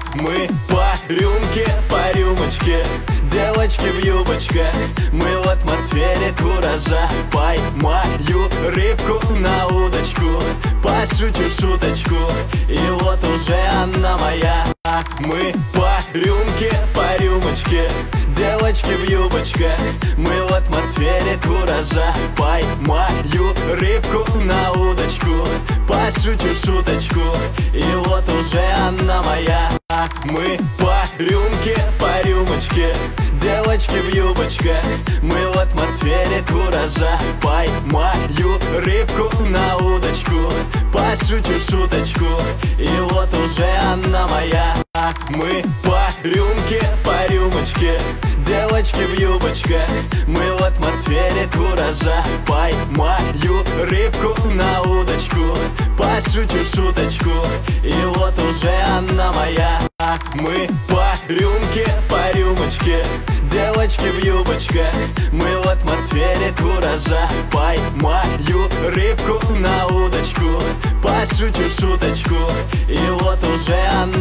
Мы по рюмке, по рюмочке, девочки в юбочках. Мы в атмосфере куража. Поймаю рыбку на удочку, пошучу шуточку, и вот уже она моя. Мы по рюмке, по рюмочке, девочки в юбочках. Мы в атмосфере куража. Поймаю рыбку на удочку, пошучу шуточку, и вот уже она моя. Мы по рюмке, по рюмочке, девочки в юбочках. Мы в атмосфере куража. Поймаю рыбку на удочку, пошучу шуточку, и вот уже она моя. Мы по рюмке, по рюмочке, девочки в юбочках. Мы в атмосфере куража. Поймаю рыбку на удочку, пошучу шуточку, и вот уже она моя. Мы по рюмке, по рюмочке, девочки в юбочках. Мы в атмосфере куража. Поймаю рыбку на удочку, пошучу шуточку, и вот уже она